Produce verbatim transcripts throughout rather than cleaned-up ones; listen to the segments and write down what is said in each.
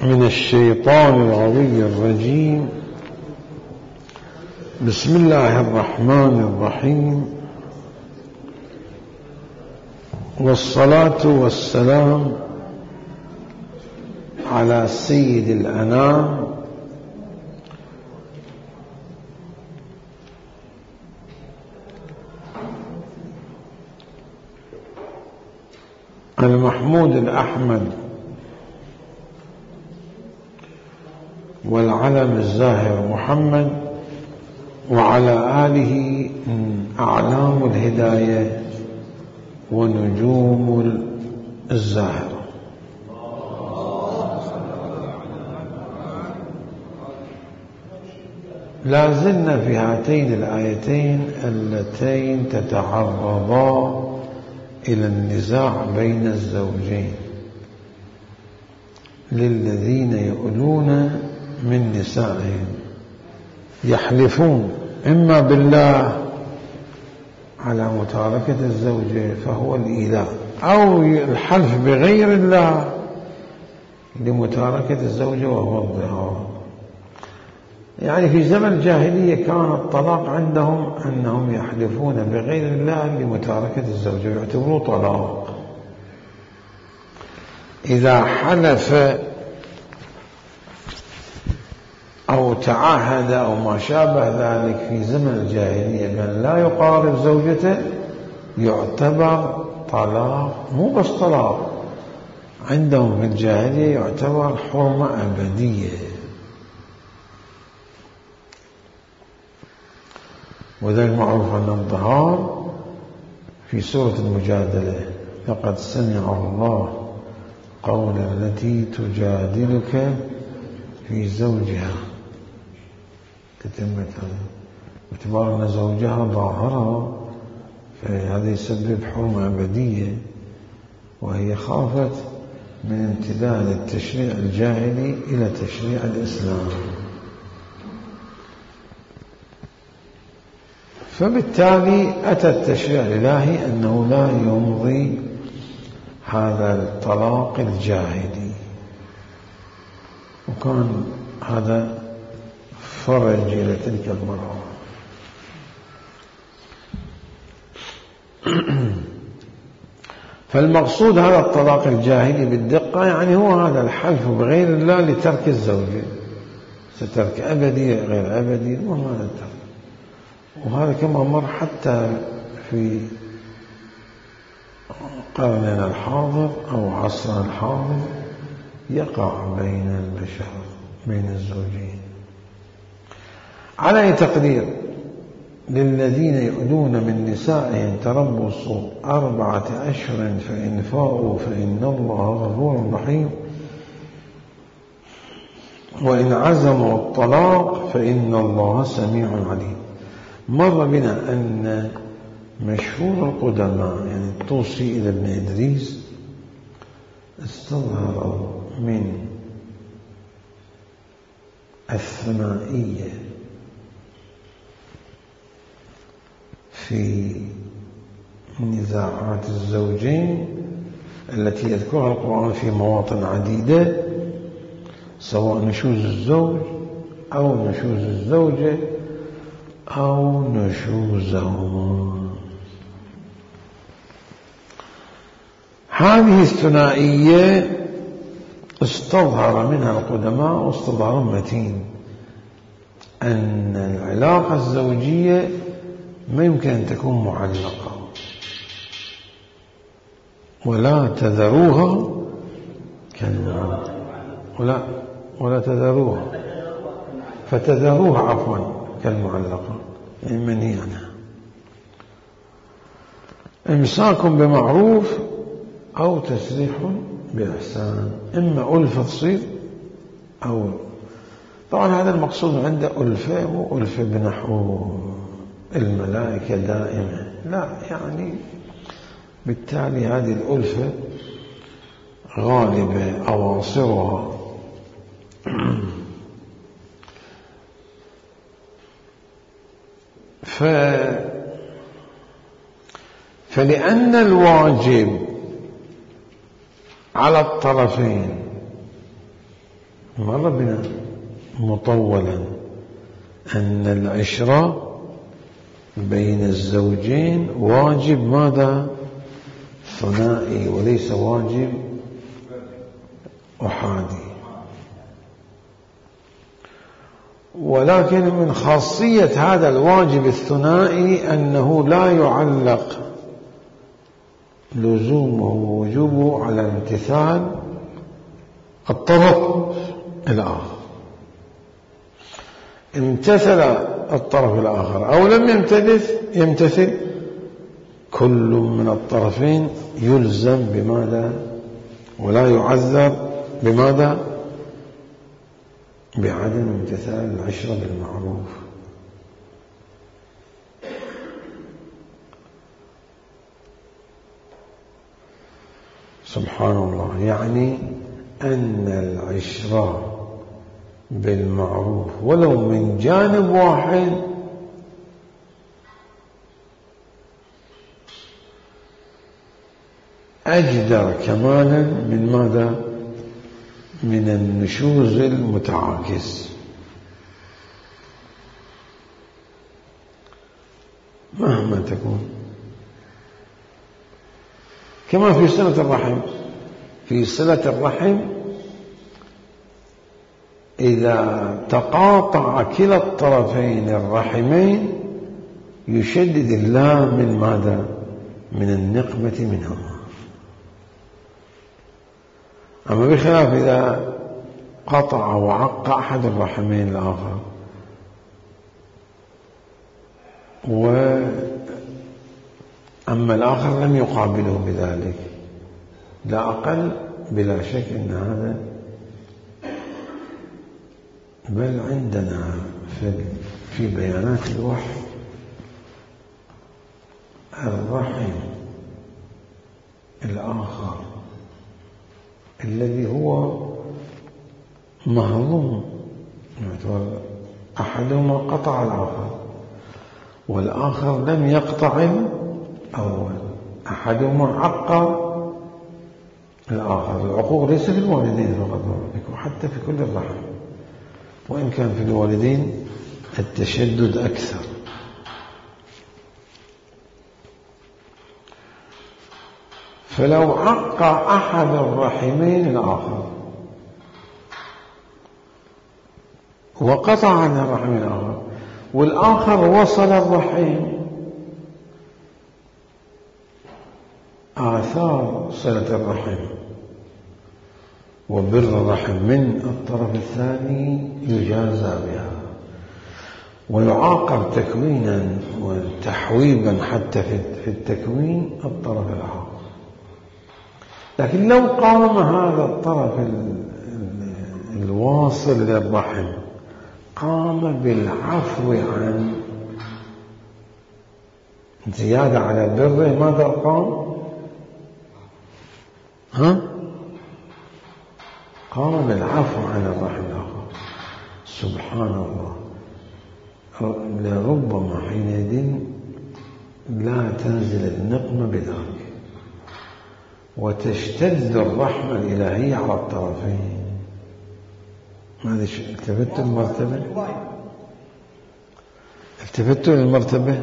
من الشيطان العلي الرجيم. بسم الله الرحمن الرحيم، والصلاة والسلام على سيد الأنام المحمود الأحمد والعلم الزاهر محمد، وعلى آله أعلام الهداية ونجوم الزاهرة. لا زلنا في هاتين الآيتين اللتين تتعرضا إلى النزاع بين الزوجين للذين يؤلون من نسائهم، يحلفون إما بالله على متاركة الزوجة فهو الإيلاء، أو الحلف بغير الله لمتاركة الزوجة وهو الظهار. يعني في زمن الجاهلية كان الطلاق عندهم أنهم يحلفون بغير الله لمتاركة الزوجة، يعتبروه طلاق. إذا حلف أو تعاهد أو ما شابه ذلك في زمن الجاهلية من لا يقارب زوجته يعتبر طلاق، مو بس طلاق، عندهم في الجاهلية يعتبر حرمة أبدية. وذلك معروف أن الظهار في سورة المجادلة: لقد سمع الله قول التي تجادلك في زوجها، تتمت هذا باعتبار أن زوجها ظاهرها، فهذا يسبب حرمة أبدية، وهي خافت من امتداد التشريع الجاهلي إلى تشريع الإسلام. فبالتالي أتى التشريع الإلهي أنه لا يمضي هذا الطلاق الجاهلي، وكان هذا فرج إلى تلك المرأة. فالمقصود هذا الطلاق الجاهلي بالدقة، يعني هو هذا الحلف بغير الله لترك الزوجة، سترك أبدي غير أبدي، المهم هذا الترك. وهذا كما مر حتى في قرننا الحاضر أو عصرنا الحاضر يقع بين البشر، بين الزوجين. على أي تقدير للذين يؤلون من نسائهم تربص أربعة أشهر فإن فاءوا فإن الله غفور رحيم، وإن عزموا الطلاق فإن الله سميع عليم. مر بنا أن مشهور القدماء يعني الطوسي إلى ابن إدريس استظهر من الثنائية في نزاعات الزوجين التي يذكرها القرآن في مواطن عديدة، سواء نشوز الزوج أو نشوز الزوجة أو نشوزهما. هذه الثنائية استظهر منها القدماء واستظهار متين أن العلاقة الزوجية ما يمكن أن تكون معلقة، ولا تذروها كالمعلقة، ولا ولا تذروها فتذروها عفوا كالمعلقة، يعني منهي عنها. إمساك بمعروف أو تسريح بإحسان، إما ألفة تصير أو طبعا هذا المقصود عنده ألفة، مو ألفة بنحو الملائكة دائما، لا، يعني بالتالي هذه الألفة غالبة أواصرها. ف فلأن الواجب على الطرفين مر بنا مطولا أن العشرة بين الزوجين واجب ماذا؟ ثنائي وليس واجب أحادي. ولكن من خاصية هذا الواجب الثنائي أنه لا يعلق لزومه ووجوبه على امتثال الطرف الآخر. امتثل الطرف الآخر أو لم يمتثل يمتثل كل من الطرفين يلزم بماذا؟ ولا يعذر بماذا؟ بعدم امتثال العشرة بالمعروف. سبحان الله. يعني أن العشرة بالمعروف ولو من جانب واحد أجدر كمالا من ماذا؟ من النشوز المتعاكس. مهما تكون، كما في صلة الرحم. في صلة الرحم إذا تقاطع كلا الطرفين الرحمين يشدد الله من ماذا؟ من النقمة منهما. أما بخلاف إذا قطع وعق أحد الرحمين الآخر وأما الآخر لم يقابله بذلك، لا أقل بلا شك أن هذا، بل عندنا في في بيانات الوحي الرحم الآخر الذي هو مهضوم، أحدهما قطع الآخر والآخر لم يقطع الأول، أحدهما عق الآخر. العقوق ليس في الوالدين فقط، حتى في كل الرحم، وإن كان في الوالدين التشدد أكثر. فلو عق أحد الرحمين الآخر وقطع عن الرحم الآخر والآخر وصل الرحم، آثار صلة الرحم وبر الرحم من الطرف الثاني يجازى بها ويعاقب تكوينا وتحويبا حتى في التكوين الطرف الآخر. لكن لو قام هذا الطرف الواصل للرحم قام بالعفو عن زيادة على بره، ماذا قام؟ ها؟ قام بالعفو عن الرحم الآخر. سبحان الله. لربما حينئذ لا تنزل النقمة بذلك وتشتد الرحمة الإلهية على الطرفين. ماذا التفتوا المرتبة؟ التفتوا للمرتبة؟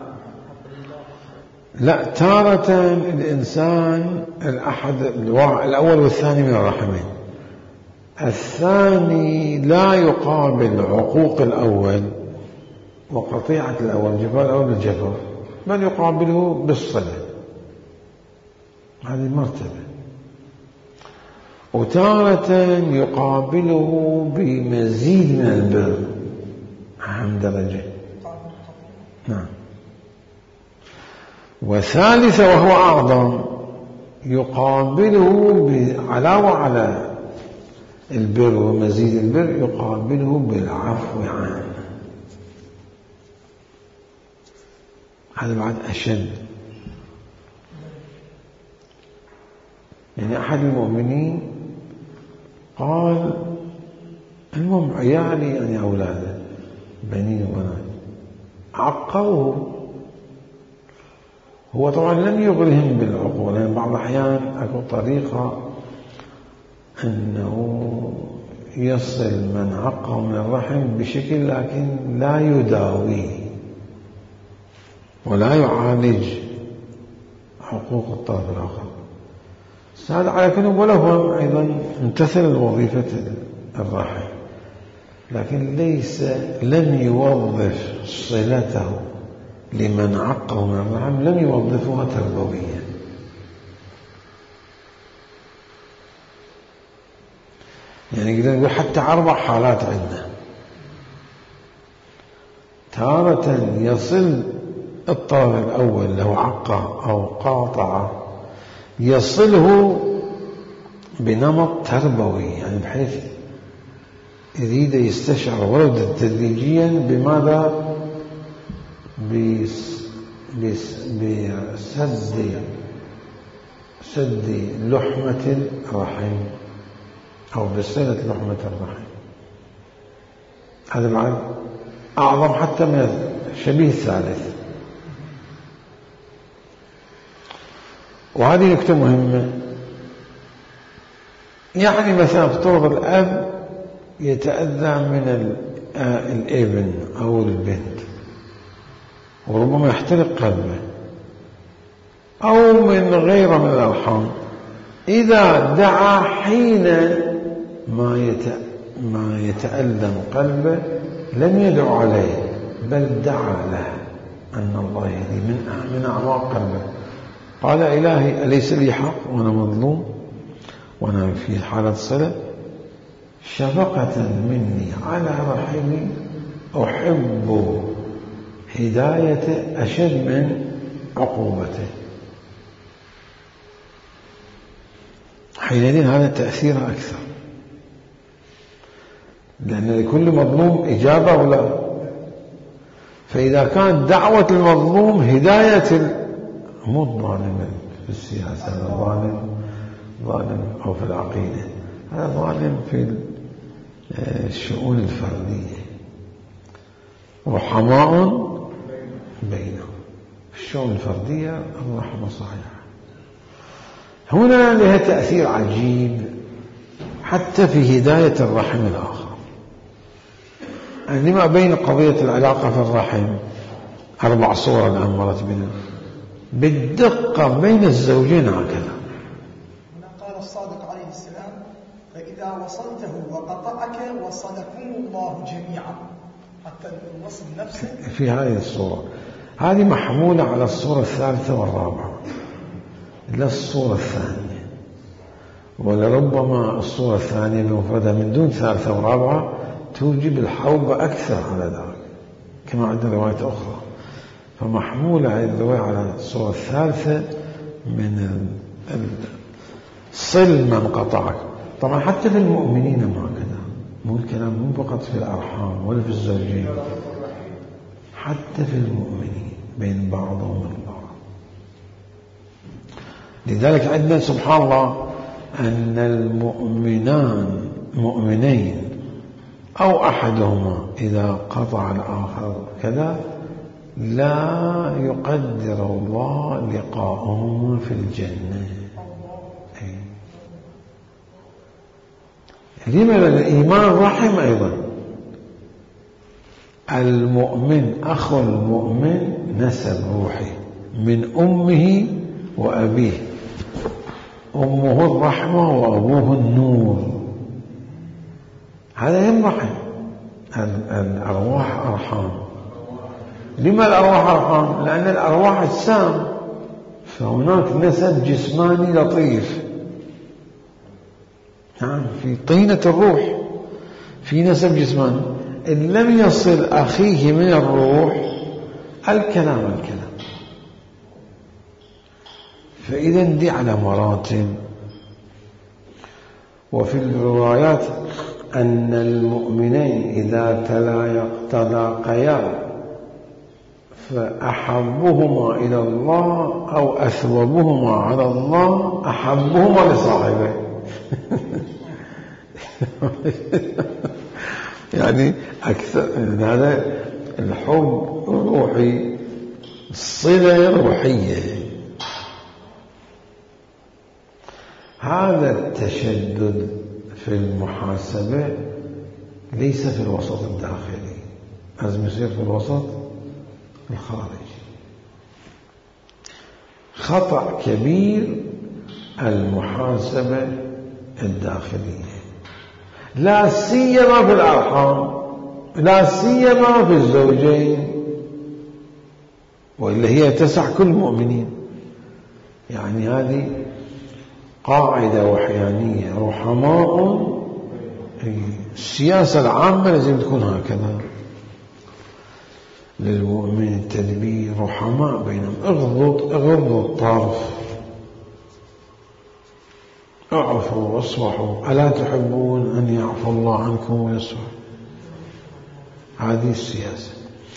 لا، تارة الإنسان الأحد الأول والثاني من الرحمين، الثاني لا يقابل عقوق الأول وقطيعة الأول، جفاء الأول بالجفاء، بل يقابله بالصلة. هذه مرتبة. وتارة يقابله بمزيد من البر، أهم درجة. نعم. وثالثة وهو أعظم، يقابله بعلاوة على البر ومزيد البر يقابله بالعفو عنه. هذا بعد أشد. يعني أحد المؤمنين قال المهم عيالي يعني أولاده بنين وبنات عقوه، هو طبعا لم يغرهم بالعقوق، لأن بعض الأحيان أكو طريقة أنه يصل من عقه من الرحم بشكل لكن لا يداوي ولا يعالج حقوق الطرف الآخر. هذا على كل وله أيضا امتثل وظيفة الرحم، لكن ليس لم يوظف صلته لمن عقه من الرحم، لم يوظفها تربويا. يعني نقدر نقول حتى أربع حالات عندنا. تارة يصل الطرف الأول له عقه أو قاطعه يصله بنمط تربوي، يعني بحيث يريد يستشعر ولو تدريجيا بماذا؟ بسد سد لحمة الرحم أو بصلة لحمة الرحم. هذا بعد أعظم حتى من الشبيه الثالث. وهذه نكتة مهمة. يعني مثلا افترض الأب يتأذى من الابن أو البنت وربما يحترق قلبه أو من غيره من الأرحام، إذا دعا حين ما ما يتألم قلبه لم يدعو عليه، بل دعا له أن الله يهدي من من أعماق قلبه. قال إلهي أليس لي حق وأنا مظلوم وأنا في حالة صلة؟ شفقة مني على رحمي أحب هدايته أشد من عقوبته. حينئذ هذا تأثير أكثر، لأن لكل مظلوم إجابة ولا. فإذا كانت دعوة المظلوم هداية مو الظالم في السياسة، هذا ظالم ظالم أو في العقيدة، هذا ظالم في الشؤون الفردية، رحماء بينهم. في الشؤون الفردية الرحمة صحيحة. هنا لها تأثير عجيب حتى في هداية الرحم الآخر. عندما بين قضية العلاقة في الرحم أربع صور الآن مرت بنا بالدقة بين الزوجين هكذا. قال الصادق عليه السلام: فإذا وصلته وقطعك وصلكم الله جميعا، حتى الوصل نفسه في هذه الصورة. هذه محمولة على الصورة الثالثة والرابعة لا الصورة الثانية، ولربما الصورة الثانية بمفردها من دون ثالثة ورابعة توجب الحوبة أكثر على ذلك كما عندنا رواية أخرى. فمحمولة هذه الرواية على الصورة الثالثة من صل من قطعك. طبعا حتى في المؤمنين ما هكذا، مو الكلام مو فقط في الأرحام ولا في الزوجين، حتى في المؤمنين بين بعضهم البعض. لذلك عندنا سبحان الله أن المؤمنان مؤمنين أو أحدهما إذا قطع الآخر كذا لا يقدر الله لقاءهما في الجنة. لما؟ الإيمان رحم أيضا. المؤمن أخو المؤمن نسب روحي من أمه وأبيه، أمه الرحمة وأبوه النور، هذا ينرحم. الأرواح أرحام. لما الأرواح أرحام؟ لأن الأرواح أجسام، فهناك نسب جسماني لطيف. نعم، في طينة الروح في نسب جسماني. إن لم يصل أخيه من الروح الكلام الكلام. فإذا دي على مراتب. وفي الروايات أن المؤمنين إذا تلاقيا فأحبهما إلى الله أو أثوبهما على الله أحبهما لصاحبه. يعني أكثر هذا الحب روحي، الصلة روحية. هذا التشدد في المحاسبة ليس في الوسط الداخلي، لازم يصير في الوسط الخارجي. خطأ كبير المحاسبة الداخلية، لا سيما في الأرحام، لا سيما في الزوجين، وإلا هي تسع كل المؤمنين. يعني هذه قاعدة وحيانية، رحماء، السياسة العامة لازم تكون هكذا للمؤمن التدبير، رحماء بينهم، اغضض اغضوا الطرف، اعفوا واصفحوا، ألا تحبون أن يعفو الله عنكم ويصفح؟ هذه السياسة.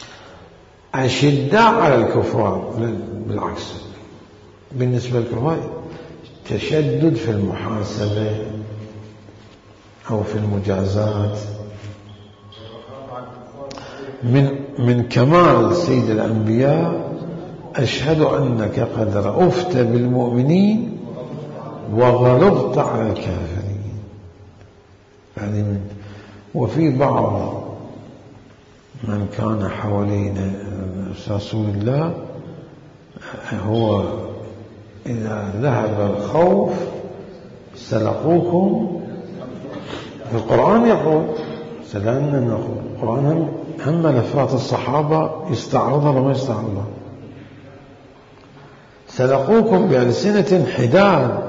أشداء على الكفار، بالعكس بالنسبة للكفار تشدد في المحاسبة أو في المجازات. من من كمال سيد الأنبياء أشهد أنك قد رأفت بالمؤمنين وغلظت على الكافرين. يعني من وفي بعض من كان حوالينا رسول الله هو إذا ذهب الخوف سلقوكم، في القرآن يقول سلامنا نقول القرآن هم, هم ملفات الصحابة يستعرضها وما يستعرضها. سلقوكم بألسنة حداد،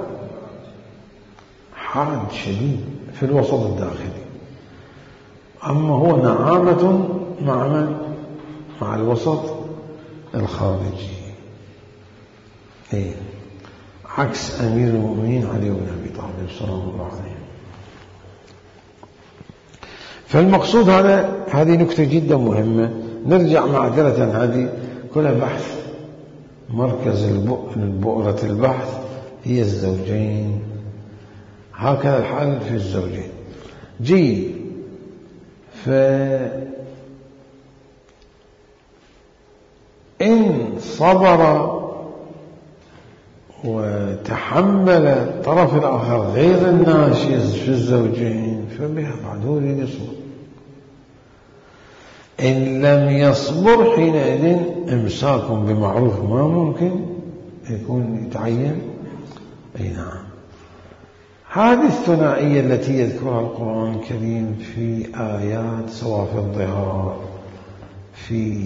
حاد شديد في الوسط الداخلي، أما هو نعامة مع من؟ مع الوسط الخارجي. إيه؟ عكس أمير المؤمنين علي بن أبي طالب صلى الله عليه وسلم. فالمقصود هذا، هذه نكتة جدا مهمة. نرجع معذرة، هذه كلها بحث، مركز البؤرة البحث هي الزوجين، هكذا الحال في الزوجين. جيد. فإن صبر وتحمل الطرف الآخر غير الناشز في الزوجين فبها بعد هو يريد يصبر. إن لم يصبر حينئذ إمساك بمعروف ما ممكن يكون يتعين. أي نعم. هذه الثنائية التي يذكرها القرآن الكريم في آيات سواء في الظهار، في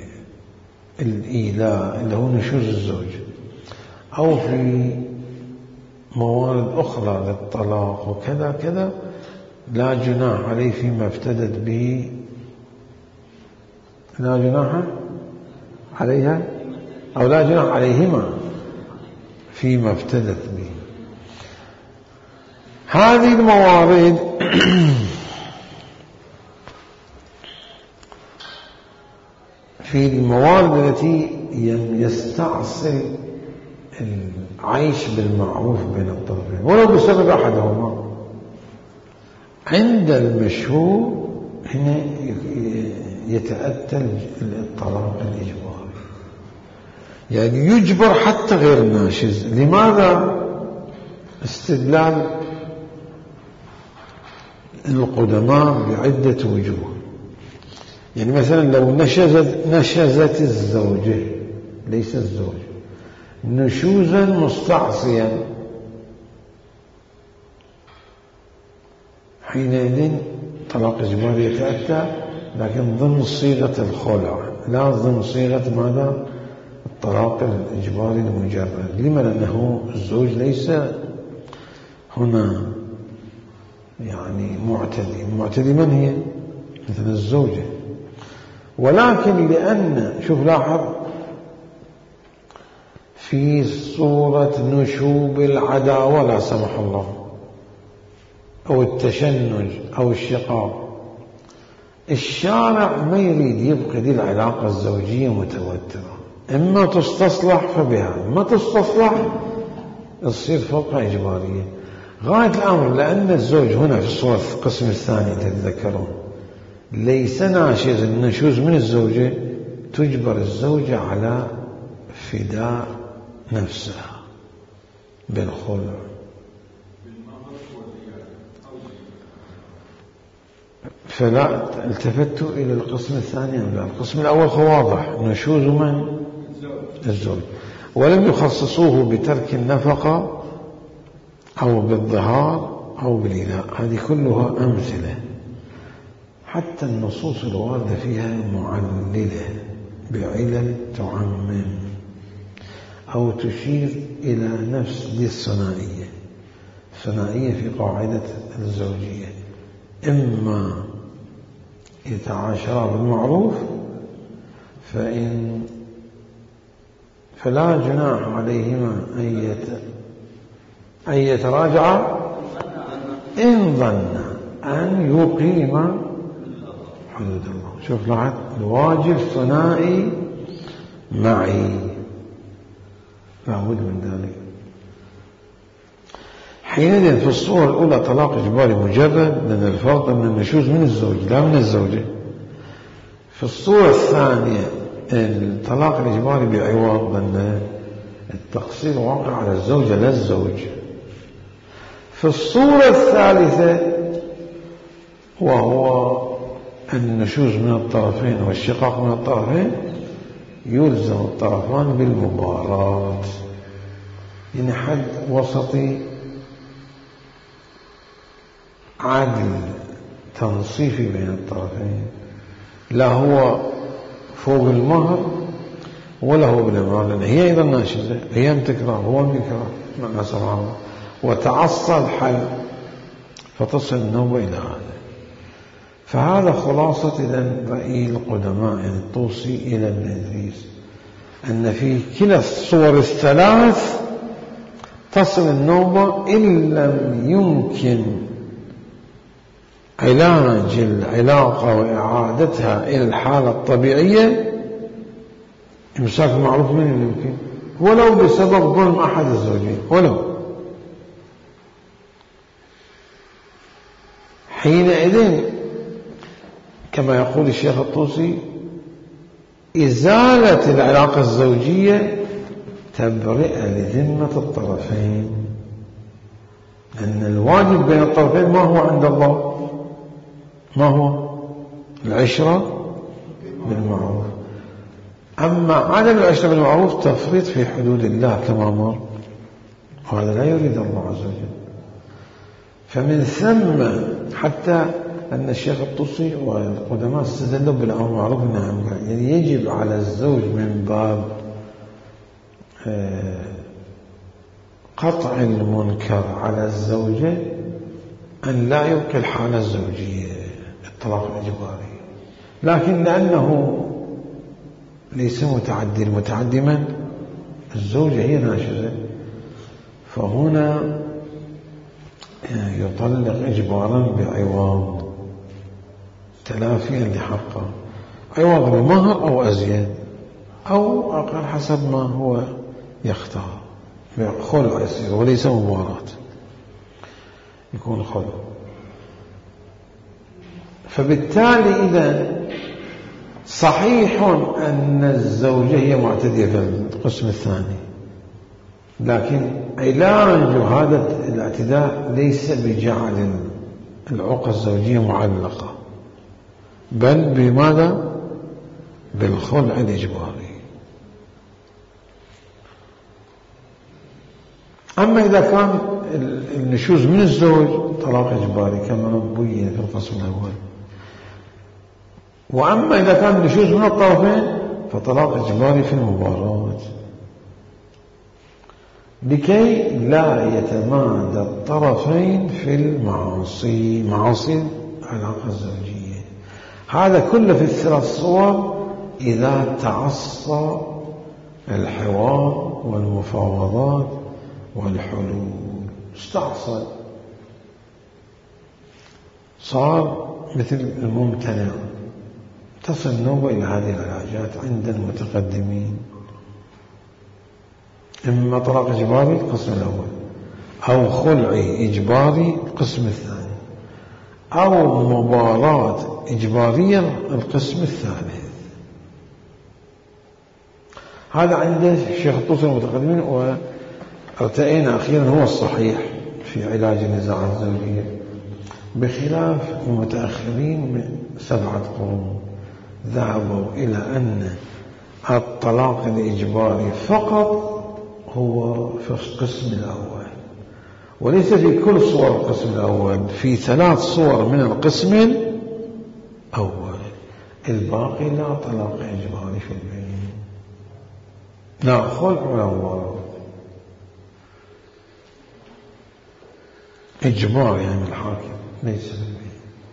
الإيلاء اللي هو نشوز الزوج، أو في موارد أخرى للطلاق وكذا كذا، لا جناح عليه فيما افتدت به، لا جناح عليها أو لا جناح عليهما فيما افتدت به. هذه الموارد في الموارد التي يستعصي العيش بالمعروف بين الطرفين ولو بسبب أحدهما. عند المشهور هنا يتأتى الطلاق الإجباري، يعني يجبر حتى غير الناشز. لماذا؟ استدلال القدماء بعدة وجوه. يعني مثلا لو نشزت, نشزت الزوجة ليس الزوج نشوزا مستعصيا، حينئذ طلاق إجباري يتأتى، لكن ضمن صيغة الخلع لا ضمن صيغة ماذا؟ الطلاق الإجباري المجرد. لما؟ لأنه الزوج ليس هنا يعني معتدي. المعتدي من هي؟ مثل الزوجة. ولكن لأن شوف لاحظ في صورة نشوب العداوة لا سمح الله أو التشنج أو الشقاق، الشارع ما يريد يبقى دي العلاقة الزوجية متوترة، إما تستصلح فبها، ما تستصلح تصير فوق إجبارية غاية الأمر. لأن الزوج هنا في الصورة القسم الثاني تتذكرون ليس ناشز، النشوز من الزوجة، تجبر الزوجة على فداء نفسها بالخلع. فلا التفت إلى القسم الثاني أم لا؟ القسم الأول واضح، نشوز من؟ الزوج. ولم يخصصوه بترك النفقة أو بالظهار أو بالإيلاء. هذه كلها أمثلة، حتى النصوص الواردة فيها معللة بعلل تعمم أو تشير إلى نفس دي الثنائية. الثنائية في قاعدة الزوجية إما يتعاشرا بالمعروف فإن فلا جناح عليهما أن أن يتراجعا إن ظن أن يقيما حدود الله. شوف لعد الواجب ثنائي معي، لابد من ذلك. حينئذ في الصورة الأولى طلاق إجباري مجرد، لأن الفرق من النشوز من الزوج لا من الزوجة. في الصورة الثانية الطلاق الإجباري بعوض، لأن التقصير واقع على الزوجة لا الزوج. في الصورة الثالثة وهو النشوز من الطرفين والشقاق من الطرفين، يلزم الطرفان بالمباراة، يعني حد وسطي عادل تنصيفي بين الطرفين، لا هو فوق المهر ولا هو بالمهر، لأن هي أيضا ناشزة، هي تكره هو بيكره مع سمعه، وتعصى الحل فتصل النوبة إلى هذا. فهذا خلاصة إذن رأي القدماء يعني الطوسي إلى ابن إدريس، أن في كلا الصور الثلاث تصل النوبة إن لم يمكن علاج العلاقة وإعادتها إلى الحالة الطبيعية. إمساك المعروف من يمكن ولو بسبب ظلم أحد الزوجين، ولو حينئذ كما يقول الشيخ الطوسي إزالة العلاقة الزوجية تبرئة لذمة الطرفين، أن الواجب بين الطرفين ما هو عند الله؟ ما هو؟ العشرة بالمعروف. أما عدم العشرة بالمعروف تفريط في حدود الله كما مر، وهذا لا يريد الله عز وجل. فمن ثم حتى أن الشيخ الطوسي والقدماء استدلوا بالأمر بالمعروف والنهي عن المنكر، يعني يجب على الزوج من باب قطع المنكر على الزوجة أن لا يبقي الحالة الزوجية الطلاق الإجباري، لكن لأنه ليس متعدي، المتعدي من؟ الزوجة هي ناشزة، فهنا يطلق إجبارا بعوض تلافيا لحقه، عوض بمهر أو أزيد أو أقل حسب ما هو يختار، خلع يصير وليس مباراة، يكون خلع. فبالتالي إذا صحيح أن الزوجة هي معتدية في القسم الثاني، لكن علاج هذا الاعتداء ليس بجعل العقد الزوجية معلقة، بل بماذا؟ بالخلع الإجباري. أما إذا كان النشوز من الزوج طلاق إجباري كما بين في القسم الأول، وأما إذا كان النشوز من الطرفين فطلاق إجباري في المباراة، لكي لا يتمادى الطرفين في المعاصي، معاصي العلاقة الزوجية. هذا كله في الثلاث صور إذا تعصى الحوار والمفاوضات والحلول، استعصى صار مثل الممتنع، تصل النوبة إلى هذه العلاجات عند المتقدمين، إما طلاق إجباري القسم الأول، أو خلعي إجباري القسم الثاني، أو مباراة إجبارية القسم الثالث. هذا عند الشيخ الطوسي المتقدمين، وارتئينا أخيرا هو الصحيح في علاج النزاعات الزوجية. بخلاف المتأخرين من سبعة قرون ذهبوا إلى أن الطلاق الإجباري فقط هو في القسم الأول، وليس في كل صور القسم الأول، في ثلاث صور من القسم الأول، الباقي لا طلاق إجباري في البين، لا خلع ولا ورث، إجبار يعني الحاكم ليس في البين.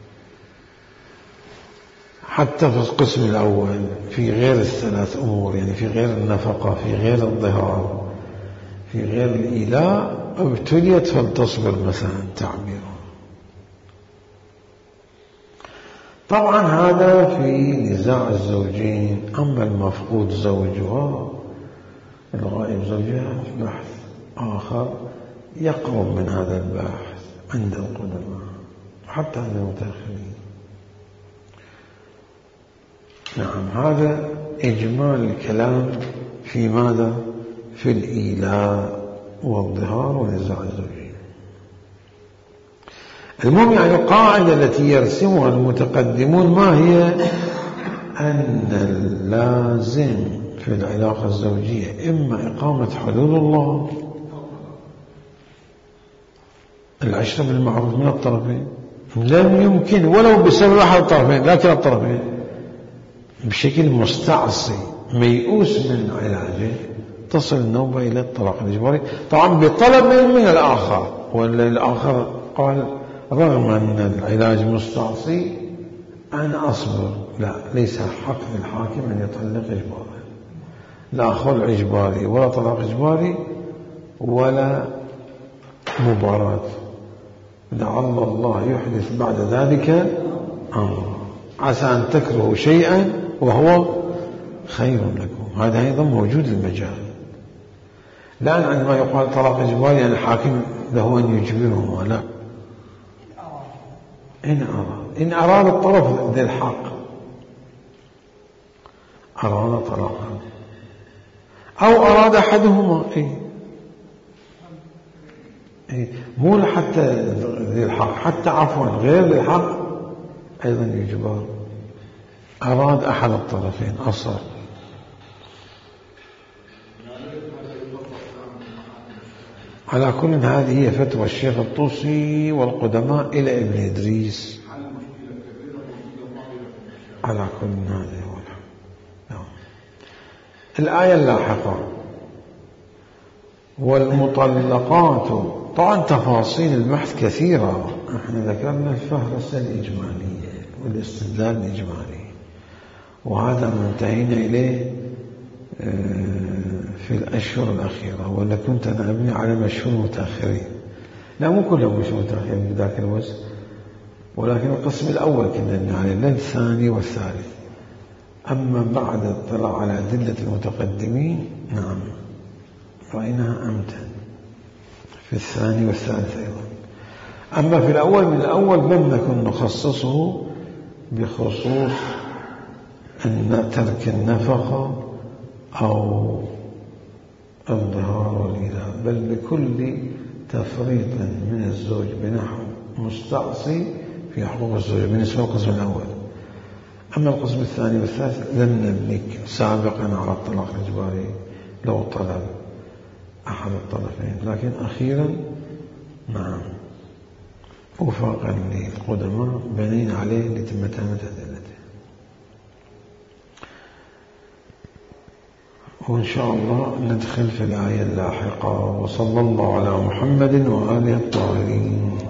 حتى في القسم الأول في غير الثلاث أمور، يعني في غير النفقة، في غير الظهار، في غير الإيلاء، ابتليت فلتصبر مثلا تعبيره. طبعا هذا في نزاع الزوجين. أما المفقود زوجها الغائب زوجها بحث آخر يقرب من هذا البحث عند القدماء حتى عند المتأخرين. نعم، هذا إجمال الكلام في ماذا؟ في الإيلاء والظهار ونزاع الزوجين. المهم يعني القاعدة التي يرسمها المتقدمون ما هي؟ أن اللازم في العلاقة الزوجية إما إقامة حدود الله، العشرة بالمعروف من الطرفين، لم يمكن ولو بسبب أحد الطرفين، لكن الطرفين بشكل مستعصي ميؤوس من علاجه تصل النوبة إلى الطلاق الإجباري، طبعا بطلب من الآخر، ولا الآخر قال رغم أن العلاج مستعصي أنا أصبر، لا، ليس حق للحاكم أن يطلق إجباري، لا خلع إجباري ولا طلاق إجباري ولا مباراة، لعل الله يحدث بعد ذلك أمر، عسى أن تكرهوا شيئا وهو خير لكم. هذا أيضا موجود المجال. لا عندما يقال طلاق إجباري يعني الحاكم له أن يجبرهم، لا، إن أراد إن أراد الطرف ذي الحق أراد طلاقا أو أراد أحدهما، إيه إيه مو حتى ذي الحق، حتى عفوا غير ذي الحق أيضا يجبر، أراد أحد الطرفين أصلا. على كل هذه هي فتوى الشيخ الطوسي والقدماء إلى ابن إدريس. على كل هذه هو الحمد. الآية اللاحقة والمطلقات، طبعا تفاصيل البحث كثيرة، احنا ذكرنا الفهرسة الإجمالية والاستدلال الإجمالي، وهذا منتهينا إليه في الأشهر الأخيرة، ولا كنت أنا أبني على مشهور متأخرين، لا مو كلهم مشهور متأخرين بذاك الوقت، ولكن القسم الأول كنا نبني عليه، لا الثاني والثالث. أما بعد اطلاع على أدلة المتقدمين نعم رأيناها أمتن في الثاني والثالث أيضا. أما في الأول من الأول لم نكن نخصصه بخصوص أن ترك النفقة أو الظهار والإيلاء، بل بكل تفريط من الزوج بنحو مستعصي في حقوق الزوج بالنسبة للقسم الأول. أما القسم الثاني والثالث لم نبنيك سابقا على الطلاق الإجباري لو طلب أحد الطرفين، لكن أخيرا نعم وفاقا للقدماء بنينا عليه لتمتانة أدلته. وإن شاء الله ندخل في الآية اللاحقة. وصلى الله على محمد وآله الطاهرين.